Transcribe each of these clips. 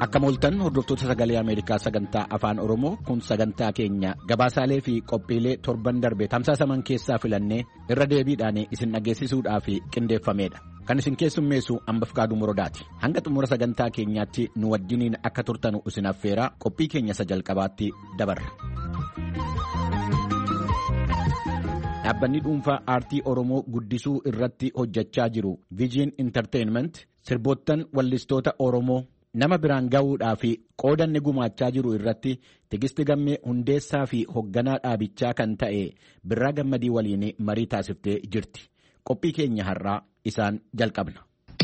Akka mooltan hordoftoota sagalee Ameerikaa sagantaa afaan Oromoo kun sagantaa keenya gabaasaalee fi qophiilee torban darbe tamsaasaman keessaa filannee irra deebiidhaan isin dhageessisuudhaaf qindeeffamedha. Kan isin keessummeessu Ambafqaaduu Morodaati. Hanga xumura sagantaa keenyaatti nu wajjiniin akka turtanu isin affeeraa qophii keenya isa jalqabaatti dabarra. Dhaabbanni dhuunfaa aartii Oromoo guddisuu irratti hojjechaa jiru Vision Entertainment sirboottan wallistoota Oromoo nama biraan ga'uudhaa fi qoodanne gumaachaa jiru irratti Tigisti Gammee hundeessaa fi hoogganaa dhaabichaa kan ta'e Birraa Gammadii waliin marii taasiftee jirti. Qophii keenya har'aa isaan jalqabna.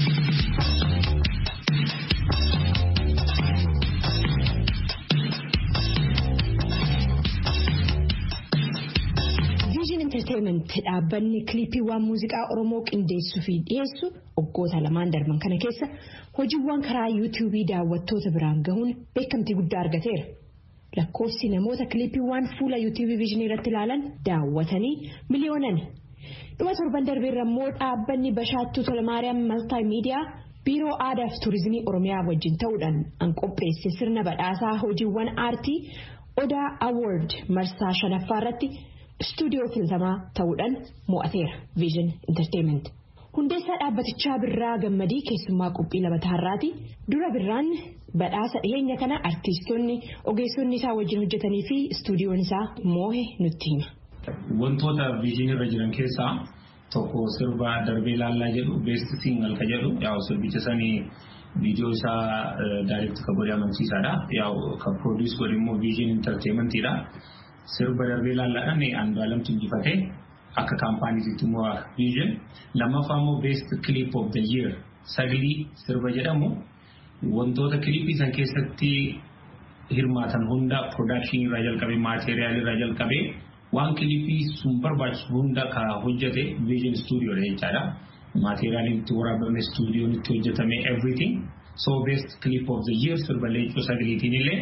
Entertainment dhaabbanni kiliipiiwwan muuziqaa Oromoo qindeessuu fi dhiyeessu waggoota lamaan darban kana keessa hojiiwwan karaa yuutuubii daawwattoota biraan gahuun beekamtii guddaa argateera. Lakkoofsi namoota kiliipiiwwan fuula yuutuubii viizinii irratti ilaalan daawwatanii miliyoonani. Dhuma torban darbeerra immoo dhaabbanni Bashaattuu Tolmaariyaam Maltaa Miidiyaa Biiroo Aadaa fi Turizimii Oromiyaa wajjin ta'uudhaan qopheesse sirna badhaasaa hojiiwwan aartii Odaa Award marsaa 5ffaa irratti Stuudiyoo filatamaa ta'uudhaan mo'ateera Vision Entertainment. Hundeessaa dhaabbatichaa Birraa Gammadii keessummaa qophii labataa har'aati. Dura Birraan badhaasa dhiyeenya kana artiistonni ogeessonni isaa wajjin hojjetanii fi stuudiyoon isaa moohe nutti hima. Wantoota Vision irra jiran keessaa tokko sirba darbee laallaa jedhu Best Single ka jedhu yaa'u sirbicha sanii viidiyoo isaa direct ka godhee amansiisaadha. Yaa'u ka produce godhe immoo Vision Entertainmentidha. Sirba darbee laallaadhaan Andu'aalam injifatee akka kaampaaniitti immoo Vision lammaffaa immoo Best Clip of the Year saglii sirba jedhamu wantoota kilipii san keessatti hirmaatan hunda production irraa jalqabee maateriyaal irraa jalqabee waan kilipii sun barbaachisu hunda ka hojjete Vision Studio jechaadha. Maateriyaaliin itti waraabame stuudiyoon itti hojjetame everything. So Best Clip of the Year sirba leencoo sagliitiin illee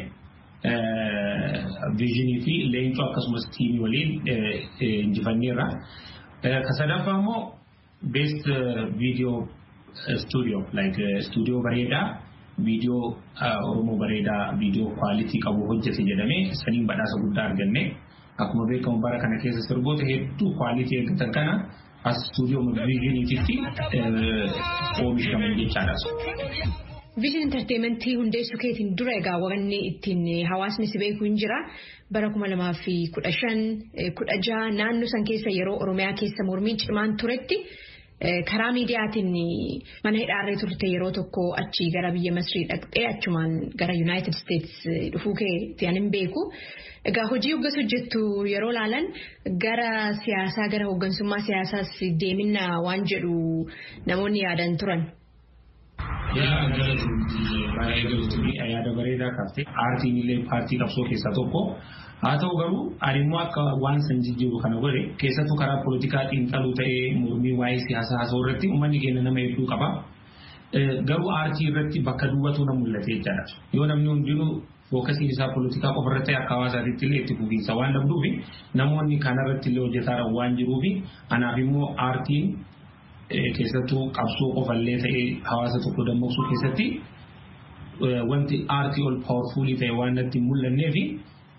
Vision fi leencoo akkasumas tiimii waliin injifanneerra. Kasadaffaa immoo Best Video Studio studio bareedaa video Oromoo bareedaa video quality qabu hojjete jedhamee saniin badhaasa guddaa arganne. Akkuma beekamu bara kana keessa sirboota hedduu quality eeggatan kana as studio Visioniititti oomishaman jechaadha. Vision Entertainment hundeessuu keetiin dura egaa wanni ittiin hawaasni si beeku hin jira. Bara 2015-16 naannoo san keessa yeroo Oromiyaa keessa mormiin cimaan turetti karaa miidiyaatiin mana hidhaarree turte yeroo tokko achi gara biyya Masrii dhaqxee achumaan gara United States dhufuu keetti hin beeku. Egaa hojii hoggas hojjettu yeroo laalan gara siyaasaa gara hoggansummaa siyaasaas deemina waan jedhu namoonni yaadan turan. Yaa baay'ee galchuun yaada bareedaa kaafte aartiin illee paartii qabsoo keessaa tokko haa ta'u garuu ani immoo akka waan san jijjiiru kana godhe keessattuu karaa poolitikaa xiinxaluu ta'ee mormii waa'ee siyaasaa haasa'uu irratti uummanni keenya nama hedduu qaba. Garuu aartii irratti bakka duwwatu na mul'ate jechaadha. Yoo namni hundinuu fookasiin isaa poolitikaa qofa irratti akka hawaasaatti illee itti fufiinsa waan dhabduufi namoonni kanarratti illee hojjetaa waan jiruufi anaaf immoo aartiin keessattuu qabsoo qofallee ta'ee hawaasa tokko dammaqsuu keessatti wanti aartii ol powerful ta'e waan natti mul'annee fi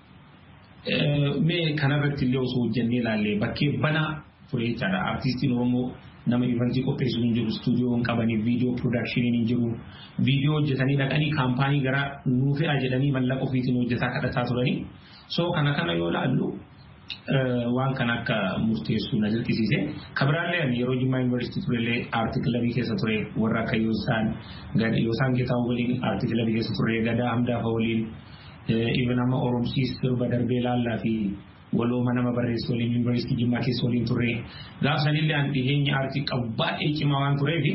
mee kanarratti illee osoo hojjennee ilaallee bakkee banaa ture jechaadha. Aartistiin Oromoo nama ivantii qopheessu hin jiru, stuudiyoo qabanii viidiyoo production hin jiru, viidiyoo hojjetanii dhaqanii kaampaanii gara nuufe'a jedhanii mallaqa ofiitiin hojjetaa kadhataa turanii. So kana yoo ilaallu waan kan akka murteessu na dirqisiise. Kabiraallee yeroo Jimmaa Yuunivarsiitii turellee aartii kilabii keessa ture warra akka Yoosaan Geetaa waliin aartii kilabii keessa ture Gadaa Hamdaafa waliin even amma Oromsiis sirba darbee laallaa fi walooma nama barreessu waliin Yuunivarsiitii Jimmaa keessa waliin ture. Gaafsanillee an dhiheenya aartii qabu baay'ee cimaa waan tureefi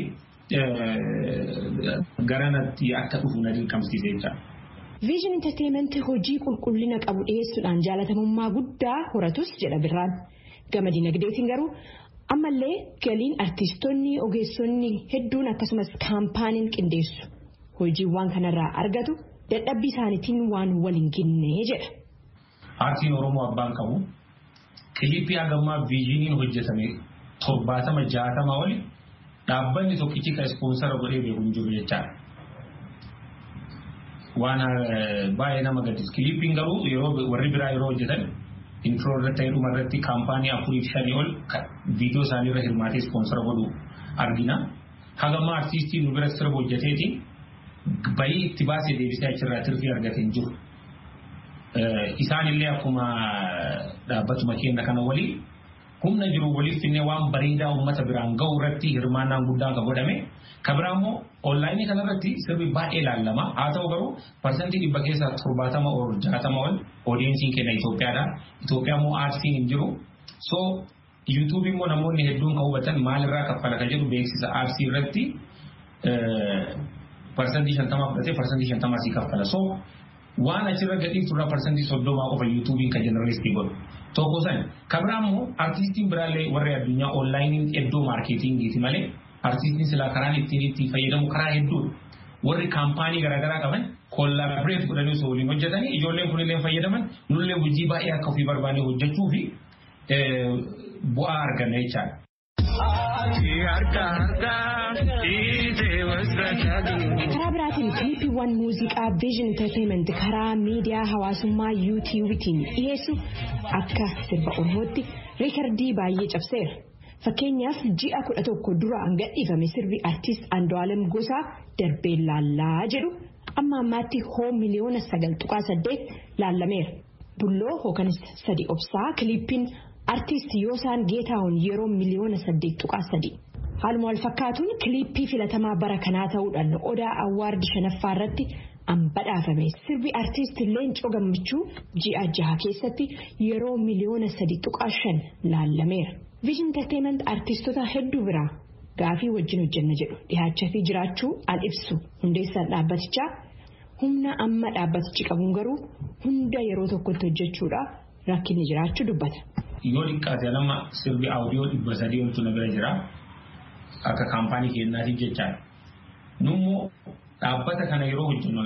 garanatti akka dhufu na dirqamsiise jechaadha. Vision Entertainment hojii qulqullina qabu dhiyeessuudhaan jaalatamummaa guddaa horatus jedha Birraan. Gama dinagdeetiin garuu ammallee galiin artiistonni ogeessonni hedduun akkasumas kaampaaniin qindeessu hojiiwwan kanarraa argatu dadhabbii isaaniitiin waan waliin ginne jedha. Aartiin Oromoo abbaan qabu kilipii hagammaa Visioniin hojjetame 70-60 oli dhaabbanni tokkichi ka ispoonsara godhee beeku hin jiru jechaadha. waan baay'ee nama gaddis kiliippiin garuu yeroo warri biraa yeroo hojjetan intro irratti ta'edhuma irratti kaampaanii 4-5 ol viidiyoo isaanii irra hirmaatee ispoonsara godhu argina. Hagama artiistii nu bira sirba hojjeteeti bayii itti baasee deebisee achirraa tirfii argatee hin jiru. Isaanillee akkuma dhaabbatuma keenya kana walii humna jiru waliif finnee waan bareedaa uummata biraan ga'u irratti hirmaannaan guddaan kan godhame. Kabiraammoo onlaayinii kanarratti sirbi baay'ee ilaalama. Haa ta'u garuu parsantii 100 keessaa 70 ol oodiyensiin keenya Itoophiyaadha. Itoophiyaa immoo aarsiin hin jiru. So YouTube immoo namoonni hedduun kan hubatan maalirraa kaffala kan jedhu beeksisa aarsii irratti parsantii 50 fudhatee parsantii 50 asii kaffala. So waan achirra gadhiif turraa parsantii 30 qofa YouTubein kan jeneraalistii godhu. Tokko san kabiraammoo artiistiin biraallee warri addunyaa onlaayiniin iddoo maarkeetingiiti malee artiistiin silaa karaan ittiin fayyadamu karaa hedduudha. Warri kaampaanii garaagaraa qaban kollaabireet godhanii osoo waliin hojjetanii ijoolleen kunillee fayyadaman nullee hojii baay'ee akka ofii barbaanee hojjechuu fi bu'aa arganna jechaadha. Karaa biraatiin kiliippiiwwan muuziqaa Vision Entertainment karaa miidiyaa hawaasummaa YouTubetiin dhiyeessu akka sirba Oromootti reekardii baay'ee cabseera. Fakkeenyaaf ji'a 11 dura gadhiifame sirbi artiist Andu'aalem Gosaa darbee laallaa jedhu amma ammaatti miliyoona 9.8 laallameera. Bulloo hookanis 3 obsaa kiliippiin artiist Yoosaan Geetaahun yeroo miliyoona 8.3. Haaluma wal fakkaatuun kiliippii filatamaa bara kanaa ta'uudhaan Odaa Awwaardi 5ffaa irratti badhaafame sirbi artiist Leencoo Gammachuu ji'a 6 keessatti yeroo miliyoona 3.5 laallameera. Vision Entertainment artiistota hedduu biraa gaafii wajjin hojjenna jedhu dhiyaachaa fi jiraachuu al ibsu hundeessaan dhaabbatichaa humna amma dhaabbatichi qabuun garuu hunda yeroo tokkotti hojjechuudha rakkinni jiraachuu dubbata. Yoo xiqqaate nama sirbi audiyoo 300 oltu na bira jira akka kaampaanii keenyaatiif jechaadha. Nummoo dhaabbata kana yeroo hojjennu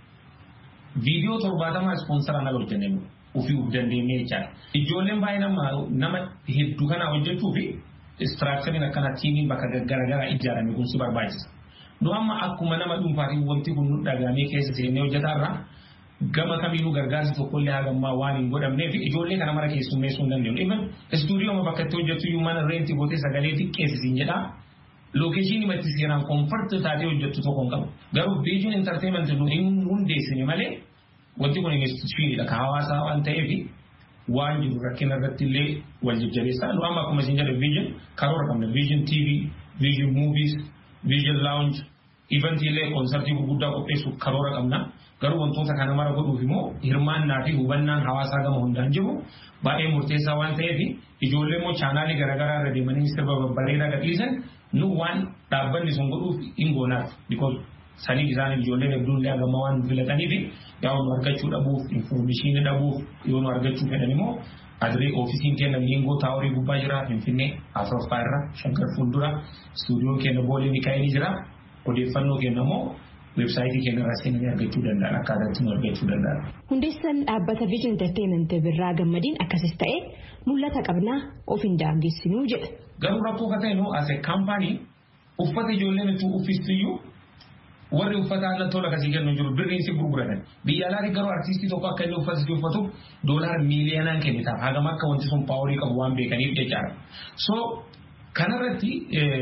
viidiyoo 70 ispoonsara na hojjennu. Ufii dandeenyee jechaadha. Ijoolleen baay'ee nama hedduu kana hojjechuu fi istiraakchariin akkana tiimiin bakka garaagaraa ijaarame kun si barbaachisa. Nu amma akkuma nama dhuunfaatiin wanti kun nu dhagaamee keessa seennee hojjetaarraa gama kamiinuu gargaarsi tokkollee hagammaa waan hin godhamneef ijoollee kana mara keessummeessuu hin dandeenyu. Even istuudiyooma bakka itti hojjetu iyyuu mana reenti gootee sagalee xiqqeessisiin jedhaa. Lookeeshinii matti seeraan koomfarti taatee hojjettu tokko hin qabu. Garuu Vision Entertainment nu hin hundeessine malee wanti kun instituutiidha ka hawaasaa waan ta'eef waan jiru rakkina irratti illee wal jajjabeessaa. Nu amma akkuma isin jedhe Vision karoora qabna. Vision TV, Vision Movies, Vision Lounge, event illee konsertii gurguddaa qopheessuuf karoora qabna. Garuu wantoota kana mara godhuuf immoo hirmaannaa fi hubannaan hawaasaa gama hundaan jiru baay'ee murteessaa waan ta'eef ijoollee immoo chaanaalii garaagaraa irra deemanii sirba babbareedaa gadhiisan nu waan dhaabbanni sun godhuuf hin goonaaf. Because sanii isaanii ijoolleen hedduun illee hagama waan filataniif yaa nu argachuu dhabuuf infoormeeshinii dhabuuf yoo nu argachuu fedhan immoo adree ofiisiin keenya Miingoo Taaworii gubbaa jira Finfinnee Afuraffaa irra Shankar Fuuldura istuudiyoon keenya Boolee Mikaa'elii jira. Odeeffannoo keenya immoo websaayitii keenya irraa seenanii argachuu danda'an akkaataatti nu argachuu danda'an. Hundeessaan dhaabbata Vision Entertainment Birraa Gammadiin akkasis ta'ee mul'ata qabnaa of hin daangessinuu jedha. Garuu rakkoo akka ta'e as a kaampaanii uffata ijoolleen itti uffistiyyuu warri uffata aannan tola kasii kennu jiru birriin si gurguratan. Biyya alaatti garuu artiistii tokko akka inni uffata si uffatu $1 miiliyoonaan kennitaaf hagam akka wanti sun paaworii qabu waan beekaniif jechaadha. So kanarratti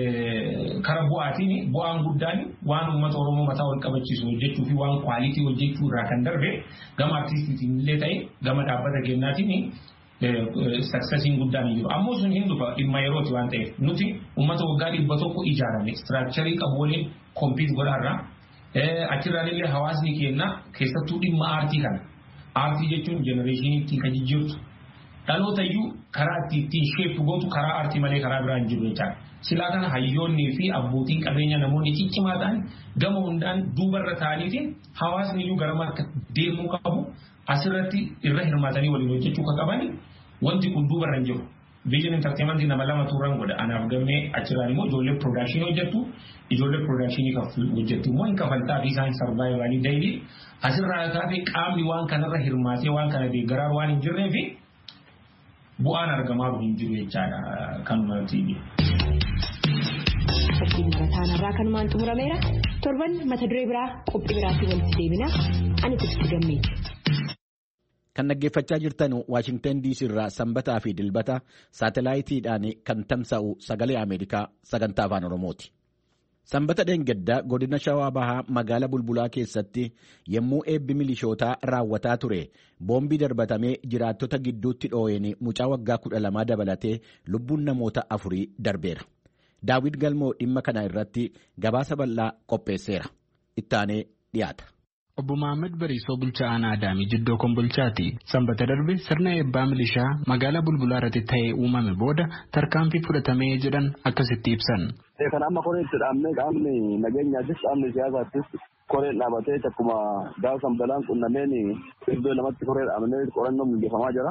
kara bu'aatiin bu'aan guddaan waan uummata Oromoo mataa wal qabachiisu hojjechuu fi waan kwaalitii hojjechuu irraa kan darbe gama artiistiitiin illee ta'e gama dhaabbata keenyaatiin saksesiin guddaan jiru. Ammoo sun hin dhufa dhimma yerooti waan ta'eef nuti uummata waggaa 100 ijaarame istiraakcharii qabu waliin kompiit godhaarra achirraan illee hawaasni keenya keessattuu dhimma aartii kana. Aartii jechuun jenereeshinii ittiin kan jijjiirtu. Dhaloota iyyuu karaa ittiin sheepu gootu karaa aartii malee karaa biraan jiru jechaadha. Silaa kana hayyoonnii fi abbootiin qabeenya namoonni ciccimaa ta'an gama hundaan duubarra ta'aniitiin hawaasni iyyuu garama akka deemuu qabu asirratti irra hirmaatanii waliin hojjechuu akka qaban wanti kun duubarra hin jiru. Vision Entertainment nama 2 turan godha. Anaaf gammee achirraan immoo ijoollee production hojjettu ijoollee production hojjettu immoo hin kafaltaa fi isaan sarvaayivaalii daily asirraa kaafee qaamni waan kanarra hirmaatee waan kana deeggaraa waan hin jirree fi bu'aan argamaa hin jiru jechaadha kanuma TV. Fakkiin barataan irraa kanumaan xumurameera. torban mata duree biraa qophii biraatiin walitti deebina ani Tiksii Gammeeti. Kan dhaggeeffachaa jirtan Waashingtan DC irraa sanbataa fi dilbata saatalaayitiidhaan kan tamsa'u sagalee Ameerikaa sagantaa afaan Oromooti. Sanbata dheengaddaa godina Shawaa Bahaa magaalaa Bulbulaa keessatti yommuu eebbi milishootaa raawwataa ture boombii darbatamee jiraattota gidduutti dhoo'een mucaa waggaa 12 dabalatee lubbuun namoota 4 darbeera. Daawit Galmoo dhimma kana irratti gabaasa bal'aa qopheesseera. Ittaanee dhiyaata. Obbo Mohaammed Bariisoo bulchaa aanaa Adaamii Jiddoo Kombolchaati. Sanbata darbe sirna eebbaa milishaa magaalaa Bulbulaa irratti ta'ee uumame booda tarkaanfii fudhatamee jedhan akkasitti ibsan. Kan amma koree itti dhaabnee qaamni nageenyaattis qaamni siyaasaattis koreen dhaabatee akkuma gaafa balaan qunnameen iddoo lamatti koree dhaabnee qorannoon mijeeffamaa jira.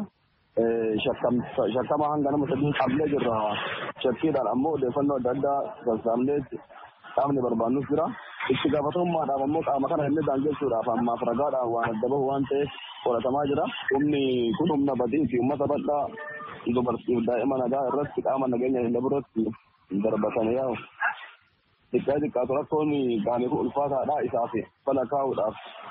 Shakkama hanga nama sadii qaamlee jirra. Shakkiidhaan ammoo odeeffannoo adda addaa sassaabnee qaamni barbaannus jira. Itti gaafatamummaadhaaf ammoo qaama kana inni daangessuudhaaf ammaaf ragaadhaan waan adda bahu waan ta'eef qoratamaa jira. Humni kun humna badii fi uummata bal'aa dubartiif daa'ima nagaa irratti qaama nageenya hin dabarratti darbatanii yaa'u. Xiqqaatu rakkoon qaamni kun ulfaataadha isaaf fala kaa'uudhaaf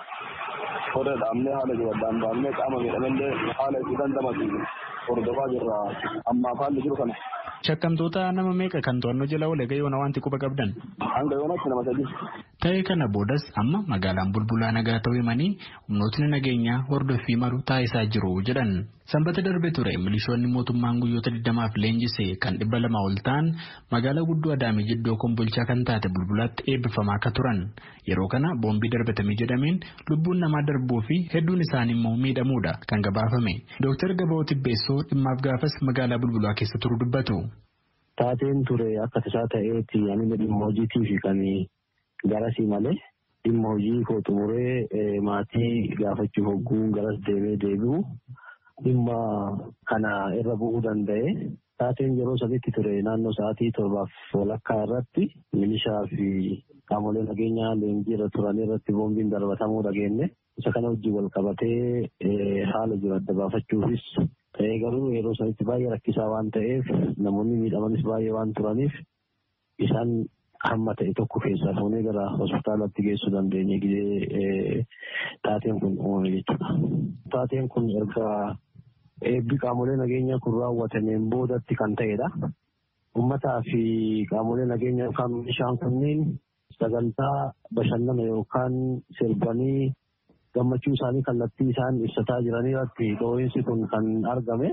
koree dhaabnee haala jiruudhaan baafnee qaama miidhamallee haala itti dandamatu hordofaa jirra ammaaf haalli jiru kana. Shakkamtoota nama meeqa kan to'annoo jala oole gayoona wanti quba qabdan? Hanga yoonatti nama 3. Ta'ee kana boodas amma magaalaan Bulbulaa nagaa ta'uu himanii humnootni nageenyaa hordoffii maru taasisaa jiru jedhan. Sanbata darbe ture milishoonni mootummaan guyyoota 20f leenjisee kan 200 ol ta'an magaalaa guddoo Adaamii Jiddoo Kombolchaa kan taate Bulbulaatti eebbifamaa akka turan. Yeroo kana boombii darbatamee jedhameen lubbuun namaa darbuu fi hedduun isaanii immoo miidhamuudha kan gabaafame. Dooktar Gabaa'oo Tibbeessoo dhimmaaf gaafas magaalaa Bulbulaa keessa turu dubbatu. Taateen ture akka tasaa ta'eetti ani dhimma hojiitiif kan garasii malee dhimma hojii koo xumuree maatii gaafachuuf hogguun garas deebi'u dhimma kana irra bu'uu danda'e. Taateen yeroo sadiitti ture naannoo sa'aatii 7:30 irratti milishaa fi qaamolee nageenyaa leenjii irra turan irratti boombiin darbatamuu dhageenye. Isa kana hojii wal qabatee haala jiru adda baafachuufis ta'ee garuu yeroo sanitti baay'ee rakkisaa waan ta'eef namoonni miidhamanis baay'ee waan turaniif isaan hamma ta'e tokko keessaa fuunee gara hospitaalatti geessuu dandeenye gidee taateen kun uumame jechuudha. Taateen kun erga eebbi qaamolee nageenyaa kun raawwatameen boodatti kan ta'edha. Uummataa fi qaamolee nageenyaa yookaan milishaan kunniin sagantaa bashannana yookaan sirbanii gammachuu isaanii kallattii isaan ibsataa jiran irratti dhoo'insi kun kan argame.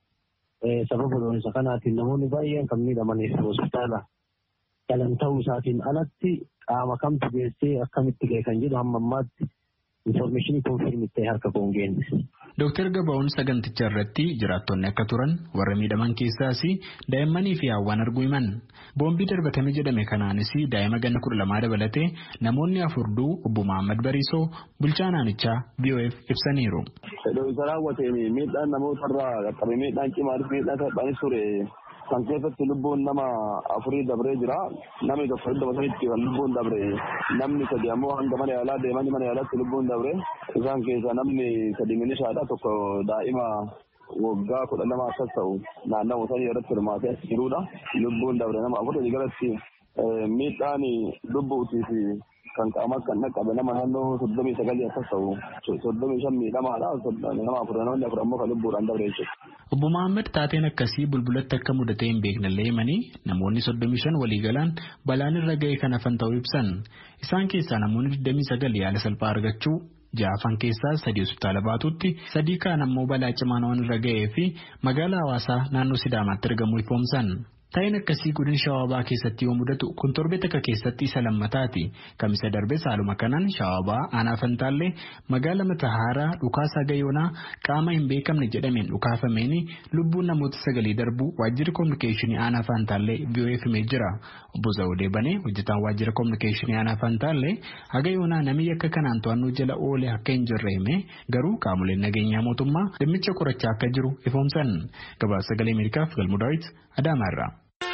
Sababa dhoo'insa kanaatiin namoonni baay'een kan miidhamaniif hospitaala galan ta'uu isaatiin alatti qaama kamtu geessee akkamitti ga'e kan jedhu hamma ammaatti infoormeeshinii koonfirmii ta'e harka koon geenne. Dooktar Gabaa'oon saganticha irratti jiraattonni akka turan warra miidhaman keessaas daa'immanii fi hawwaan arguu himan. Boombii darbatame jedhame kanaanis daa'ima ganna 12 dabalatee namoonni 4 du'u obbo Mohaammed Bariisoo bulchaa naannichaa BOF ibsaniiru. Dhoo'insa raawwateen miidhaan namootarraa qaqqabe miidhaan cimaanis miidhaan salphaanis ture. Kan keessatti lubbuun nama 4 dabree jira. Namni tokko iddoo sanitti kan lubbuun dabre. Namni 3 ammoo hanga mana yaalaa deemanii mana yaalaatti lubbuun dabre. Isaan keessaa namni 3 milishaadha. Tokko daa'ima waggaa 12 akkas ta'u naannoo sanii irratti hirmaatee jirudha. Lubbuun dabre nama 4 jalatti miidhaan lubbuutii fi kan qaamaa kan dhaqqabe nama naannoo 39 akkas ta'u 35 miidhamaadha. Nama 4 namni 4 ammoo kan lubbuudhaan dabre jechuudha. Obbo Mohaammed taateen akkasii Bulbulatti akka mudatee hin beeknellee himanii namoonni 35 waliigalaan balaan irra ga'e kan hafan ta'uu ibsan. Isaan keessaa namoonni 29 yaala salphaa argachuu 6 keessaa 3 hospitaala baatutti 3 kaan ammoo balaa cimaan waan irra ga'ee fi magaalaa Hawaasaa naannoo Sidaamaatti argamuu ifoomsan. Taa'een akkasii godina Shawaa keessatti yoo mudatu kun torbee takka keessatti isa lammataati. Kamisa darbee saaluma kanaan Shawaa aanaa Fantaallee magaalaa Matahaaraa dhukaasaa gayoonaa qaama hin beekamne jedhameen dhukaafameen lubbuun namoota 9 darbuu waajjirri kominikeeshinii aanaa Fantaallee BOF himee jira. Obbo Zawudee Banee hojjetaan waajjira kominikeeshinii aanaa Fantaallee hagayoonaa namni akka kanaan to'annoo jala oole akka hin jirre himee garuu qaamoleen nageenyaa mootummaa dhimmicha qorachaa akka jiru ifoomsan. Gabaasa Sagalee Ameerikaaf Galmuu Daawit Adaamaarraa.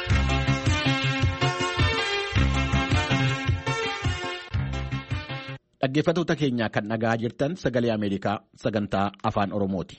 Dhaggeeffattoota keenya kan dhagaa jirtan Sagalee Ameerikaa sagantaa Afaan Oromooti.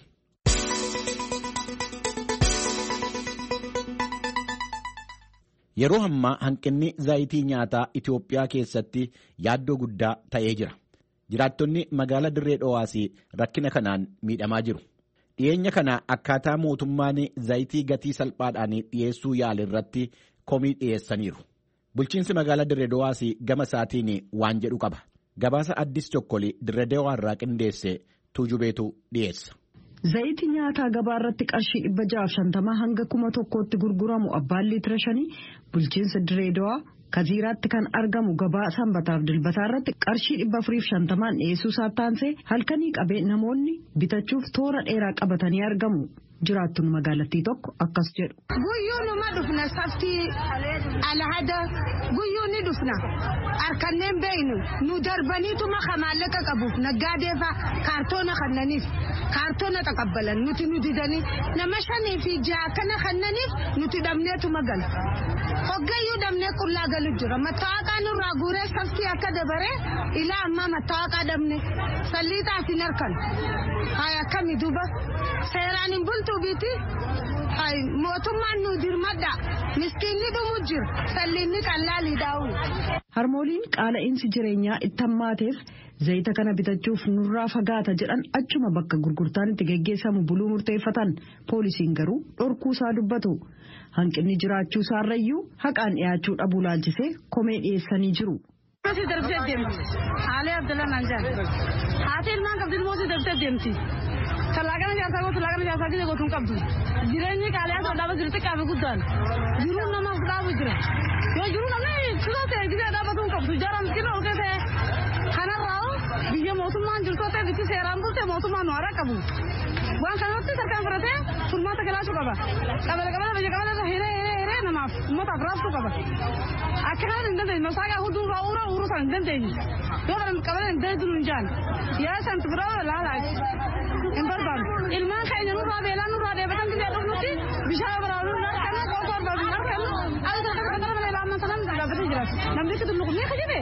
Yeroo ammaa hanqinni zayitii nyaataa Itoophiyaa keessatti yaaddoo guddaa ta'ee jira. Jiraattonni magaalaa Dirree Dhawaas rakkina kanaan miidhamaa jiru. Dhiyeenya kana akkaataa mootummaan zayitii gatii salphaadhaan dhiyeessuu yaale irratti komii dhiyeessaniiru. Bulchiinsi magaalaa Dirree Dhawaas gama isaatiin waan jedhu qaba. Gabaasa Addis Chokkoli Dirree Dhawaa irraa qindeesse Tuujubeetu dhiyeessa. Zayitii nyaataa gabaa irratti qarshii 650 hanga 1,000tti gurguramu abbaan liitira 5 bulchiinsa Dirree Dhawaa Kaziiraatti kan argamu gabaa sanbataaf dilbataa irratti qarshii 450 dhiyeessuu isaatti halkanii qabee namoonni bitachuuf toora dheeraa qabatanii argamu. Jiraattonni magaalattii tokko akkas jedhu. Guyyuu numa dhufna saftii alhada guyyuu ni dhufna harkanneen beeynu nu darbaniituma maallaqa qabuuf naggaadeefa kaartoona kannaniif kaartoona taqabbalan nuti nu didanii nama 5 fi 6 kana kannaniif nuti dhabneetuma gala. Hoggayyuu dhabnee qullaa galu jira mattaawaqaa nurraa guuree saftii akka dabaree ilaa ammaa mattaawaqaa dhabne salliixaas hin harkan haa akkami duuba seeraan hin bultu. Mootummaan nu dirmadha miskiinni dhumu jira sallinni qallaalii daa'u. Harmooliin qaala'insi jireenyaa itti hammaateef zayita kana bitachuuf nurraa fagaata jedhan achuma bakka gurgurtaan itti geggeessamu buluu murteeffatan poolisiin garuu dhorkuusaa dubbatu. Hanqinni jiraachuu isaarrayyuu haqaan dhiyaachuu dhabuu laalchisee komee dhiyeessanii jiru. Talaagana jaarsaa gidee gootuun qabdu jireenyi qaala'aa sodaaba jiru xiqqaafi guddaan jiruun namaaf dhaabu jira yoo jiru namni siroo ta'e gidee dhaabatuun qabdu jaaramtiin ol ta'e kanarraa biyya mootummaan jirtoo ta'e bitti seeraan bulte mootummaan nu haraa qabu waan kanatti sarkaan fudhatee furmaata galaachuu qaba qabala biyya qabala hiree namaaf uummataaf raabsuu qaba akka kanatti hin dandeenye masaagaa hudduu uuruu sana hin dandeenye yoo kana qabala hin dandeenye hin jaan yaa santi biraa laalaa hin barbaadu ilmaan keenya nurraa beelaa nurraa deebatan gidee dhufnutti bishaan biraanuu harkanu qoosoo arbaabii harkanu adda kana malee laamman sanaan dhaabbatee jiraatu namni itti tulluqu mee kajibe.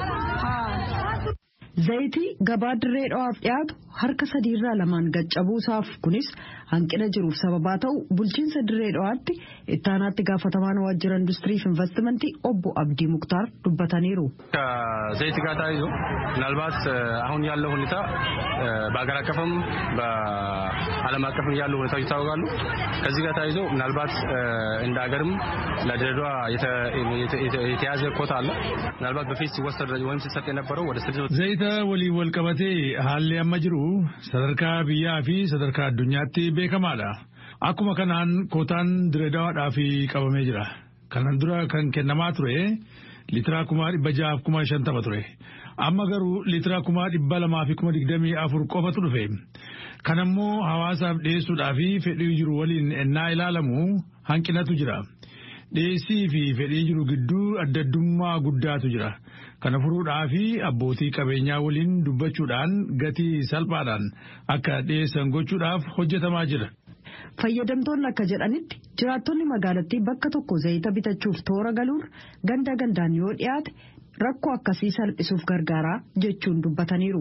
Zayitii gabaa Dirree Dhawaaf dhiyaatu harka 3 irraa 2 gaccabuusaaf kunis hanqina jiruuf sababaa ta'u bulchiinsa Dirree Dhawaatti ittaanaatti gaafatamaan waajjira industirii fi investimentii obbo Abdii Muktaar dubbataniiru. ዘይት ጋር ታይዞ ምናልባት አሁን ያለው ሁኔታ በአገር አቀፍም በዓለም አቀፍም ያለው ሁኔታዎች ይታወቃሉ። ከዚህ ጋር ታይዞ ምናልባት እንደ ሀገርም ለድሬዳዋ የተያዘ ኮታ አለ። ምናልባት በፊት ሲወሰድ ወይም ሲሰጥ የነበረው ወደ ዘይት ወሊ ወልቀበቴ ሀሌ አመጅሩ ሰደርካ ብያ ፊ ሰደርካ አዱኛቲ ቤከማላ akkuma kanaan kootaan Direedawaadhaa fi qabamee jira. Kanan dura kan kennamaa ture liitira 650 ture. Amma garuu liitira 224 qofatu dhufe. Kanammoo hawaasaaf dhiyeessuudhaa fi fedhii jiru waliin ennaa ilaalamu hanqinatu jira. Dhiyeessii fi fedhii jiru gidduu addaddummaa guddaatu jira. Kana furuudhaa fi abbootii qabeenyaa waliin dubbachuudhaan gatii salphaadhaan akka dhiyeessan gochuudhaaf hojjetamaa jira. Fayyadamtoonni akka jedhanitti jiraattonni magaalattii bakka tokko zayita bitachuuf toora galuun ganda gandaan yoo dhiyaate rakkoo akkasii salphisuuf gargaara jechuun dubbataniiru.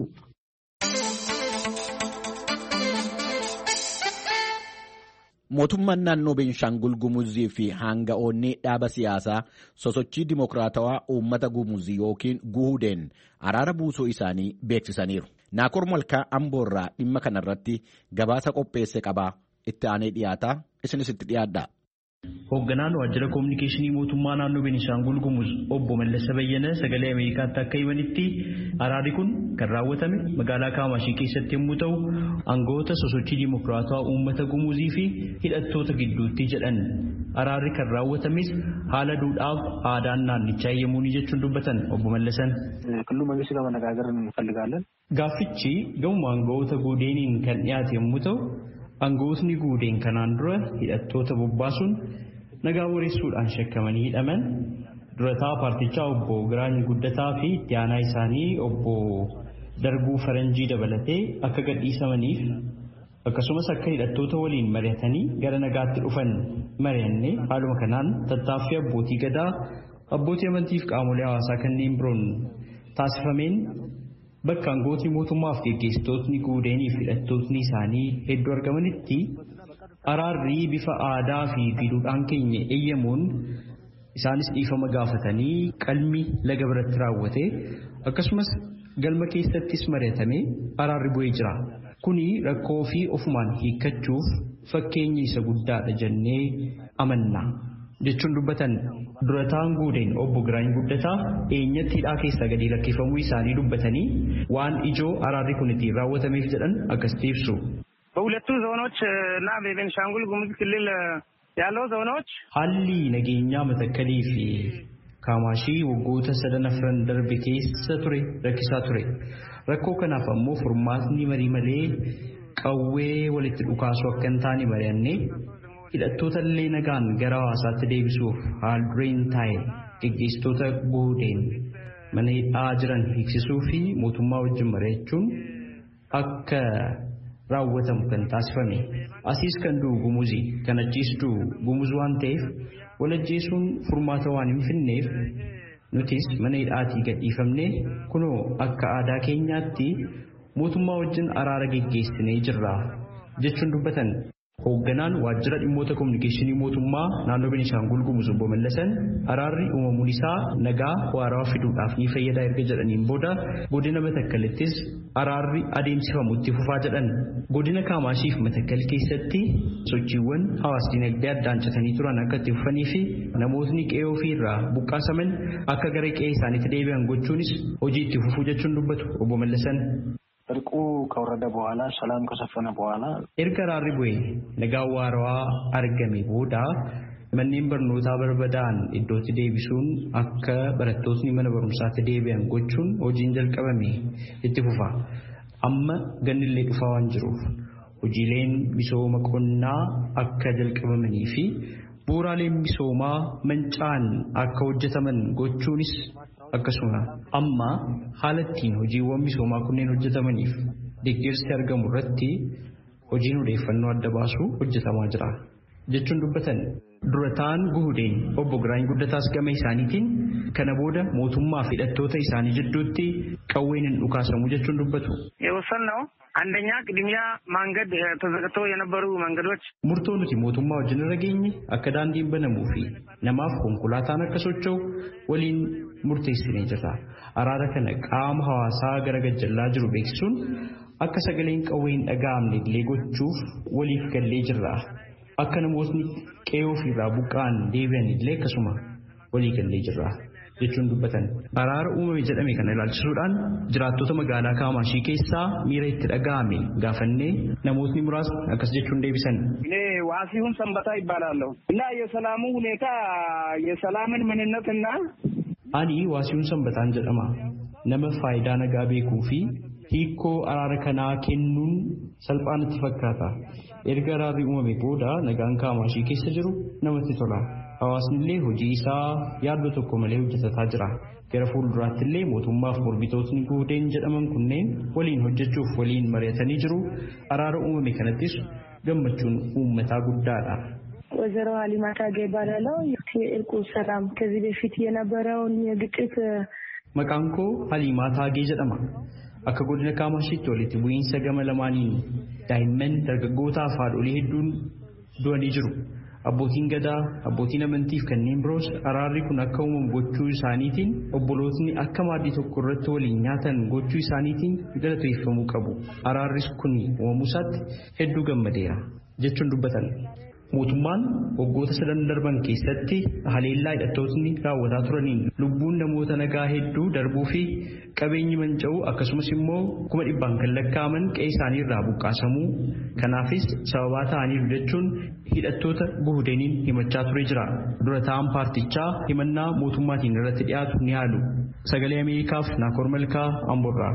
Mootummaan naannoo Beenshaangul Gumuzii fi hanga'oonni dhaaba siyaasaa sosochii dimokiraatawaa uummata Gumuzii yookiin guhudeen araara buusuu isaanii beeksisaniiru. Naakoor Malkaa Amboorraa dhimma kanarratti gabaasa qopheesse qabaa. Itti aanee dhiyaataa isinis itti dhiyaadha. Hoogganaan waajjira koominikeeshinii mootummaa naannoo Beenishaangul Gumuz obbo Mallasa Bayyana sagalee Ameerikaatti akka himanitti araarri kun kan raawwatame magaalaa Kaamaashii keessatti yommuu ta'u aangawoota sosochii dimokiraatawaa uummata Gumuzii fi hidhattoota gidduutti jedhan. Araarri kan raawwatames haala duudhaaf aadaan naannichaa eeyyamuuni jechuun dubbatan obbo Mallasan. Kulluu mangistii gama nagaagar እንፈልጋለን. Gaaffichi gama aangawoota guudeeniin kan dhiyaate yommuu ta'u aangawootni guudeen kanaan dura hidhattoota bobbaasuun nagaa wareessuudhaan shakkamanii hidhaman durataa paartichaa obbo Giraany Guddataa fi itti aanaa isaanii obbo Darbuu Faranjii dabalatee akka gadhiisamaniif akkasumas akka hidhattoota waliin mari'atanii gara nagaatti dhufan mari'annee haaluma kanaan tattaaffii abbootii gadaa abbootii amantii fi qaamolee hawaasaa kanneen biroon taasifameen bakka aangawootni mootummaaf geggeessitootni guudeenii fi hidhattootni isaanii hedduu argamanitti araarri bifa aadaa fi duudhaan keenya eeyyamuun isaanis dhiifama gaafatanii qalmi laga biratti raawwate akkasumas galma keessattis mari'atamee araarri bu'ee jira. Kuni rakkoo fi ofumaan hiikkachuuf fakkeenyi isa guddaadha jennee amanna jechuun dubbatan. Durataan guudeen obbo Giraany Guddataa eenyatti hidhaa keessaa gadi lakkifamuu isaanii dubbatanii waan ijoo araarri kun ittiin raawwatameef jedhan akkasitti ibsu. በሁለቱ ዞኖች እና በቤንሻንጉል ጉሙዝ ክልል ያለው ዞኖች haalli nageenyaa Matakkalii fi Kaamaashii waggoota 3 afran darbe keessa ture rakkisaa ture. Rakkoo kanaaf ammoo furmaatni marii malee qawwee walitti dhukaasuu akka hin taane mari'annee hidhattoota illee nagaan gara hawaasaatti deebisuuf haaldureen taa'e gaggeessitoota guudeen mana hidhaa jiran hiiksisuu fi mootummaa wajjin mari'achuun akka raawwatamu kan taasifame. Asiis kan du'u Gumuzii kan ajjeesu Gumuz waan ta'eef wal ajjeesuun furmaata waan hin finneef nutis mana hidhaatii gadhiifamnee kunoo akka aadaa keenyaatti mootummaa wajjin araara geggeessinee jirra jechuun dubbatan. Hoogganaan waajjira dhimmoota kominikeeshinii mootummaa naannoo Beenishaangul Gumuz obbo Mallasan araarri uumamuun isaa nagaa waaraa fiduudhaaf ni fayyada erga jedhaniin booda godina Matakkalittis araarri adeemsifamutti fufaa jedhan. Godina Kaamaashii fi Matakkal keessatti sochiiwwan hawaas dinagdee addaan citanii turan akka itti fufanii fi namootni qe'ee ofii irraa buqqaasaman akka gara qe'ee isaaniitti deebi'an gochuunis hojii itti fufuu jechuun dubbatu obbo Mallasan. እርቁ ከወረደ በኋላ ሰላም ከሰፈነ በኋላ erga araarri bu'ee nagaa waaraa argame booda manneen barnootaa barbadaa'an iddootti deebisuun akka barattootni mana barumsaatti deebi'an gochuun hojiin jalqabame itti fufa. Amma gannillee dhufaa waan jiruuf hojiileen misooma qonnaa akka jalqabamanii fi bu'uuraaleen misoomaa mancaan akka hojjetaman gochuunis akkasuma amma haala ittiin hojiiwwan misoomaa kunneen hojjetamaniif deeggarsi argamu irratti hojiin odeeffannoo adda baasuu hojjetamaa jira jechuun dubbatan. Durataan guudeen obbo Giraany Guddataas gama isaaniitiin kana booda mootummaa fi hidhattoota isaanii jidduutti qawween hin dhukaasamu jechuun dubbatu. የወሰንነው አንደኛ ቅድሚያ መንገድ ተዘግተው የነበሩ መንገዶች murtoo nuti mootummaa wajjin irra geenye akka daandiin banamuu fi namaaf konkolaataan akka socho'u waliin murteessinee jirra. Araara kana qaama hawaasaa gara gajjallaa jiru beeksisuun akka sagaleen qawween dhaga'amne illee gochuuf waliif gallee jirra. Akka namootni qe'ee ofiirraa buqqa'an deebi'an illee akkasuma walii gallee jirra jechuun dubbatan. Araara uumame jedhame kana ilaalchisuudhaan jiraattota magaalaa Kaamaashii keessaa miira itti dhaga'ame gaafannee namootni muraasni akkas jechuun deebisan. ዋሲሁን ሰንበታ ይባላለሁ እና የሰላሙ ሁኔታ የሰላምን ምንነትና ani waasihuun sanbataan jedhama. Nama faayidaa nagaa beekuu fi hiikoo araara kanaa kennuun salphaanatti fakkaata. Erga araarri uumame booda nagaan Kaamaashii keessa jiru namatti tola. Hawaasni illee hojii isaa yaaddo tokko malee hojjetataa jira. Gara fuulduraatti illee mootummaaf mormitootni guudeen jedhaman kunneen waliin hojjechuuf waliin mari'atanii jiru. Araara uumame kanattis gammachuun uummataa guddaadha. ወይዘሮ ሀሊማ ታጌ ይባላል። የእርቁ ሰላም ከዚህ በፊት የነበረውን ግጭት maqaan koo Haliimaa Taagee jedhama. Akka godina Kaamashiitti walitti bu'iinsa gama lamaaniin daa'imman dargaggootaa fi haadholii hedduun du'anii jiru. Abbootiin gadaa, abbootiin amantii fi kanneen biroos araarri kun akka uumamu gochuu isaaniitiin obbolootni akka maaddii tokko irratti waliin nyaatan gochuu isaaniitiin galateeffamuu qabu. Araarris kun uumamuu isaatti hedduu gammadeera jechuun dubbatan. Mootummaan waggoota 3 darban keessatti haleellaa hidhattootni raawwataa turaniin lubbuun namoota nagaa hedduu darbuu fi qabeenyi manca'uu akkasumas immoo 100,000 kan lakkaa'aman qe'ee isaanii irraa buqqaasamuu kanaafis sababaa ta'aniiru jechuun hidhattoota guhudeeniin himachaa ture jira. Dura ta'an paartichaa himannaa mootummaatiin irratti dhiyaatu ni haalu. Sagalee Ameerikaaf Naakoor Malkaa Amborraa.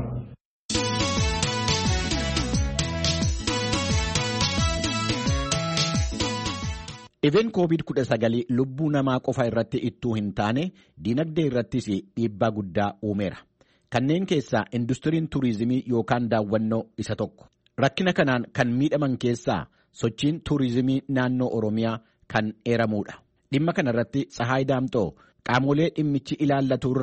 Dhibeen COVID-19 lubbuu namaa qofa irratti ittuu hin taane dinagdee irrattis dhiibbaa guddaa uumeera. Kanneen keessaa industiriin tuurizimii yookaan daawwannoo isa tokko. Rakkina kanaan kan miidhaman keessaa sochiin tuurizimii naannoo Oromiyaa kan eeramuudha. Dhimma kanarratti Tsahaay Daamxoo qaamolee dhimmichi ilaallatu irraa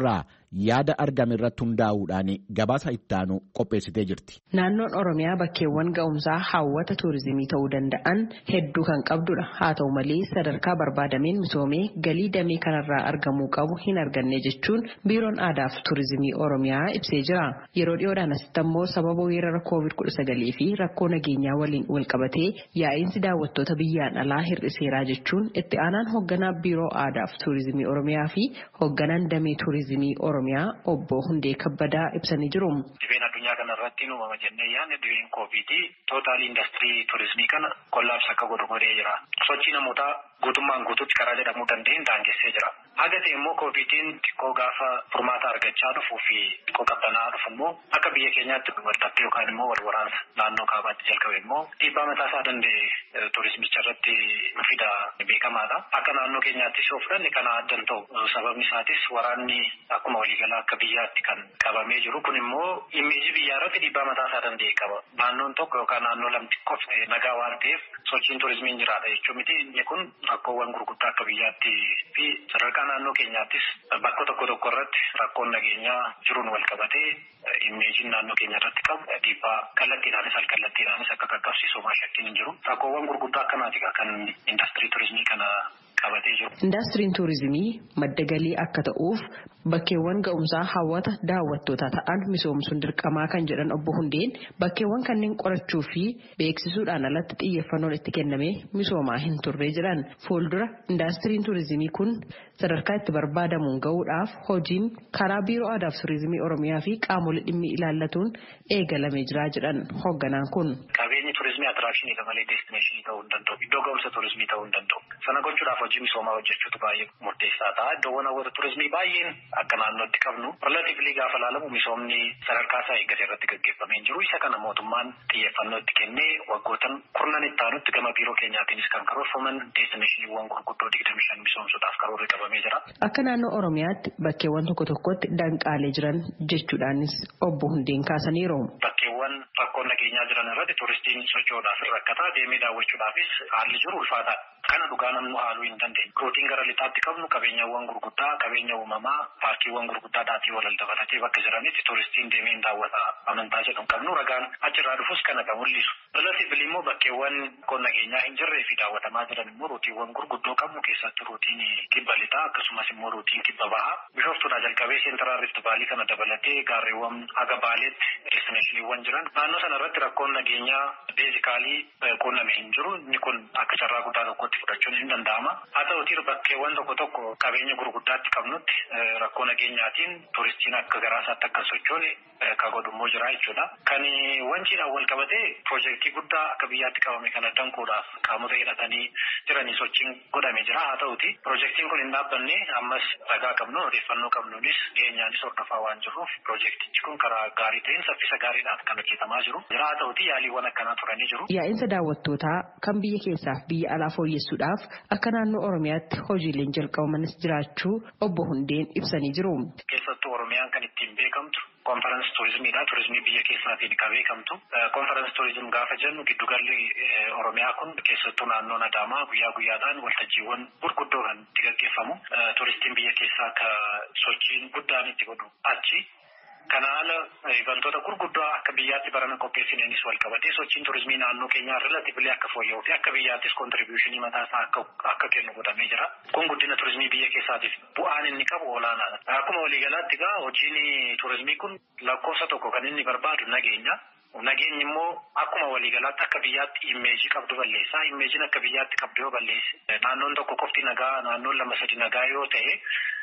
yaada argame irratti hundaa'uudhaan gabaasa ittaanu qopheessitee jirti. Naannoon Oromiyaa bakkeewwan ga'umsaa hawwata tuurizimii ta'uu danda'an hedduu kan qabdudha. Haa ta'u malee sadarkaa barbaadameen misoomee galii damee kanarraa argamuu qabu hin arganne jechuun biiroon aadaa fi tuurizimii Oromiyaa ibsee jira. Yeroo dhiyoodhaan asitti ammoo sababa weerara COVID-19 fi rakkoo nageenyaa waliin walqabatee yaa'iinsi daawwattoota biyyaan alaa hir'iseeraa jechuun itti aanaan hoogganaa biiroo aadaa fi tuurizimii Oromiyaa fi hoogganaan damee tuurizimii Oromiyaa obbo Hundee Kabbadaa ibsanii jiru. Dhibeen addunyaa kanarratti uumama jennee yaadne dhibeen koovidii tootaal indastirii tuurizimii kana kollaabsa akka godhu godhee jira. Sochii namootaa guutummaan guutuutti karaa jedhamuu danda'een daangessee jira. Haga ta'e immoo koovidiin xiqqoo gaafa furmaata argachaa dhufuu fi xiqqoo qabbanaa dhufu immoo akka biyya keenyaatti walxaxxee yookaan immoo wal waraansa naannoo kaabaatti jalqabe immoo dhiibbaa mataa isaa danda'e tuurizimicha irratti fida beekamaadha. Akka naannoo keenyaattis yoo fudhanne kana addan ta'u sababni isaatis waraanni akkuma waliigalaa akka biyyaatti kan qabamee jiru kun immoo imeejii biyyaa irratti dhiibbaa mataa isaa danda'e qaba. Naannoon tokko yookaan naannoo lamti qofa nagaa waan ta'eef sochiin tuurizimiin jiraata jechuun miti inni kun rakkoowwan gurguddaa akka biyyaatti fi sadarkaa naannoo keenyaattis bakka tokko irratti rakkoon nageenyaa jiruun wal qabatee imeejiin naannoo keenya irratti qabu dhiibbaa kallattiidhaanis alkallattiidhaanis akka qaqqabsiisu shakkiin hin jiru. Rakkoowwan gurguddaa akkanaati kan indastirii tuurizimii kana qabatee jiru. Indastiriin tuurizimii madda galii akka ta'uuf bakkeewwan ga'umsaa hawwata daawwattootaa ta'an misoomsuun dirqamaa kan jedhan obbo Hundeen bakkeewwan kanneen qorachuu fi beeksisuudhaan alatti xiyyeeffannoon itti kennamee misoomaa hin turre jedhan. Fuuldura indastiriin tuurizimii kun sadarkaa itti barbaadamuun ga'uudhaaf hojiin karaa biiroo aadaa fi tuurizimii Oromiyaa fi qaamolee dhimmi ilaallatuun eegalamee jira jedhan hoogganaan kun. Qabeenyi tuurizimii attiraakshinii malee deestineeshinii ta'uu hin danda'u. Iddoo ga'umsa tuurizimii ta'uu hin danda'u. Sana gochuudhaaf hojii misoomaa hojjechuutu baay'ee murteessaa ta'a. Iddoowwan hawwata tuurizimii baay'een akka naannootti qabnu relatiivlii gaafa ilaalamu misoomni sadarkaa isaa eeggate irratti gaggeeffamee jiru. Isa kana mootummaan xiyyeeffannoo itti kennee waggootan kurnan itti aanutti gama biiroo keenyaatiinis kan karoorfaman deestineeshiniiwwan gurguddoo 25 misoomsuudhaaf karoorri qabamee jira. Akka naannoo Oromiyaatti bakkeewwan tokkotti danqaalee jiran jechuudhaanis obbo Hundeen kaasaniiru. Bakkeewwan rakkoon nageenyaa jiran irratti tuuristiin socho'uudhaaf rakkataa deemee daawwachuudhaafis haalli jiru ulfaataadha. Kana dhugaa namni haaluu hin dandeenye. Rootiin gara lixaatti qabnu qabeenyawwan gurguddaa, qabeenya uumamaa, paarkiiwwan gurguddaa dhaatii walal dabalatee bakka jiranitti tuuristiin deemee hin daawwata amantaa jedhamu qabnu ragaan achirraa dhufus kana kan mul'isu. Relatiivli immoo bakkeewwan rakkoon nageenyaa hin jirree fi daawwatamaa jiran immoo rootiiwwan gurguddoo qabnu keessatti rootiin kibba lixaa akkasumas immoo rootiin kibba bahaa. Bishoftuudhaa jalqabee seentiraal rift vaalii kana dabalatee gaarreewwan haga baaleetti deestineeshiniiwwan jiran. Naannoo sana irratti rakkoon nageenyaa beezikaalii quunname hin jiru. Inni kun akka carraa guddaa tokkotti fudhachuun hin danda'ama. Haa ta'utii bakkeewwan tokko qabeenya gurguddaatti qabnutti rakkoo nageenyaatiin tuuristiin akka garaasaatti akka sochoone kan godhummoo jira jechuudha. Kan wanciidhaan wal qabatee piroojeektii guddaa akka biyyaatti qabame kana danquudhaaf qaamota hidhatanii jiranii sochiin godhame jira. Haa ta'utii piroojeektiin kun hin dhaabbanne ammas ragaa qabnu odeeffannoo qabnuunis dhiyeenyaanis hordofaa waan jiruuf piroojeektichi kun karaa gaarii ta'een saffisa gaariidhaan kan hojjetamaa jiru. Haa ta'utii yaaliiwwan akkanaa turanii jiru. Yaa'insa daawwattootaa kan biyya keessaaf biyya alaa fooyyessuudhaaf akka naannoo Oromiyaatti hojiileen jalqabamanis jiraachuu obbo Hundeen ibsanii jiru. Keessattuu Oromiyaan kan ittiin beekamtu konferensi tuurizimiidha. Tuurizimii biyya keessaatiin kan beekamtu. Konferensi tuurizimii gaafa jennu giddugalli Oromiyaa kun keessattuu naannoon Adaamaa guyyaa guyyaadhaan waltajjiiwwan gurguddoo kan itti gaggeeffamu. Tuuristiin biyya keessaa akka sochiin guddaan itti godhu achi. Kana haala wantoota gurguddoo akka biyyaatti barana qopheessineenis wal qabatee sochiin tuurizimii naannoo keenyaa relatiivli akka fooyya'uu fi akka biyyaattis kontribuushinii mataa isaa akka kennu godhamee jira. Kun guddina tuurizimii biyya keessaatiif bu'aan inni qabu olaanaadha. Akkuma waliigalaatti egaa hojiin tuurizimii kun lakkoofsa tokko kan inni barbaadu nageenya. Nageenyi immoo akkuma waliigalaatti akka biyyaatti imeejii qabdu balleessaa. Imeejiin akka biyyaatti qabdu yoo balleesse naannoon tokko qofti nagaa naannoon 2-3 nagaa yoo ta'e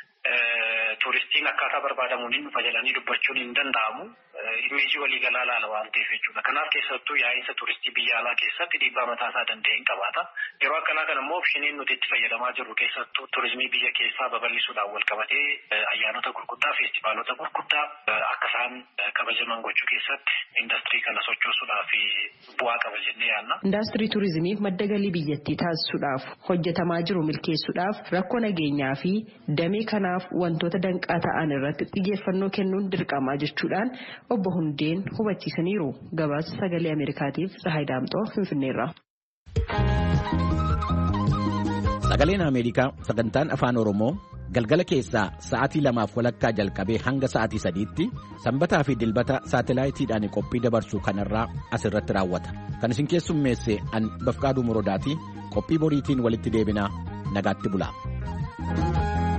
tuuristiin akkaataa barbaadamuun hin dhufa jedhanii dubbachuun hin danda'amu. Imeejii waliigalaa laala waan ta'eef jechuudha. Kanaaf keessattuu yaa'insa tuuristii biyya alaa keessatti dhiibbaa mataa isaa danda'e hin qabaata. Yeroo akkanaa kana immoo opshiniin nuti itti fayyadamaa jirru keessattuu tuurizimii biyya keessaa babal'isuudhaan wal qabatee ayyaanota gurguddaa, feestivaalota gurguddaa akka isaan kabajaman gochuu keessatti indastirii kana sochoosuudhaaf bu'aa qaba jennee yaadna. Indastirii tuurizimiif madda galii biyyattii taasisuudhaaf hojjetamaa jiru milkeessuudhaaf rakkoo nageenyaa fi damee kanaaf wantoota danqaa ta'an irratti xiyyeeffannoo kennuun dirqamaa jechuudhaan obbo Hundeen hubachiisaniiru. Gabaasa sagalee Ameerikaatiif Tsahaay Daamxoo Finfinneerraa. Sagaleen Ameerikaa sagantaan afaan Oromoo galgala keessaa sa'aatii 2:00 jalqabee hanga sa'aatii 3tti sanbataa fi dilbata saatalaayitiidhaan qophii dabarsu kanarraa asirratti raawwata. Kan isin keessummeesse an Bafqaaduu Morodaati. Qophii boriitiin walitti deebinaa nagaatti bulaa.